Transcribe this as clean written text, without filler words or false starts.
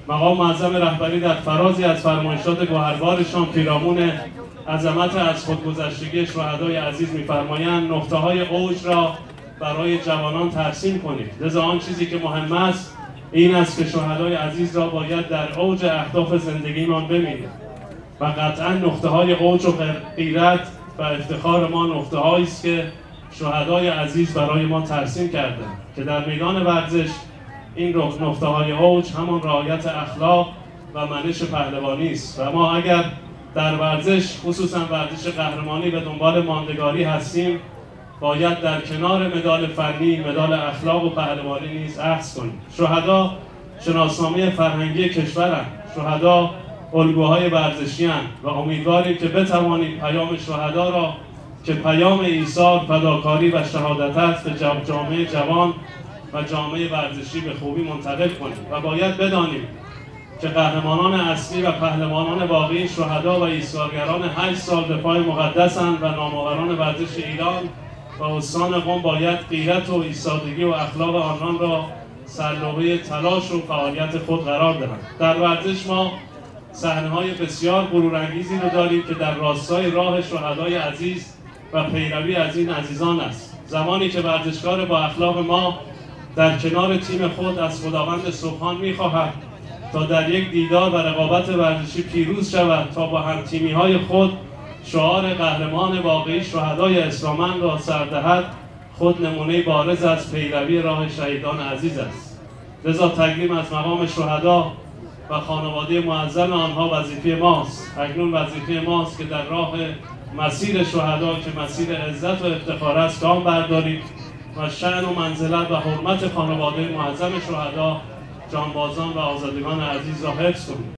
مقام معظم رهبری در فرازی از فرمایشات گوهربارشان پیرامون عظمت از خودگذشتگی شهدای عزیز می‌فرمایند نقطه‌های اوج را برای جوانان ترسیم کنید. لذا آن چیزی که مهم است این است که شهدای عزیز را باید در اوج اهداف زندگیمان ببینیم و قطعا نقطه‌های اوج و غیرت و افتخار ما نقطه‌هایی است که شهدای عزیز برای ما ترسیم کردند که در میدان ورزش این نقطه‌های اوج همان رعایت اخلاق و منش پهلوانی است و ما اگر در ورزش خصوصا ورزش قهرمانی به دنبال ماندگاری هستیم باید در کنار مدال فنی مدال اخلاق و پهلوانی نیز اخذ کنیم. شهدا شناسنامه فرهنگی کشورند، شهدا الگوهای ورزشی‌اند و امیدواریم که بتوانیم پیام شهدا را که پیام ایثار، فداکاری و شهادت است به جامعه جوان و جامعه ورزشی به خوبی منتقل کنیم و باید بدانیم که قهرمانان اصلی و پهلوانان واقعی شهدا و ایثارگران 8 سال دفاع مقدسند و نامآوران ورزش ایران و استان قم باید غیرت و ایستادگی و اخلاق آنان را سرلوحه تلاش و فعالیت خود قرار دهند. در ورزش ما صحنه‌های بسیار غرورانگیزی رو داریم که در راستای راه شهدای عزیز و پیروی از این عزیزان است. زمانی که ورزشکار با اخلاق ما در کنار تیم خود از خداوند سبحان می‌خواهد تا در یک دیدار و رقابت ورزشی پیروز شود تا با همتیمی‌های خود شعار قهرمان واقعی شهدای اسلامند را سر دهد، خود نمونه بارز از پیروی راه شهیدان عزیز است. لذا تکریم از مقام شهدا و خانواده معظم آنها وظیفه ماست. اکنون وظیفه ماست که در راه مسیر شهدا که مسیر عزت و افتخار است گام برداریم و شأن و منزلت و حرمت خانواده معظم شهدا، جانبازان و آزادگان عزیز را حفظ کنیم.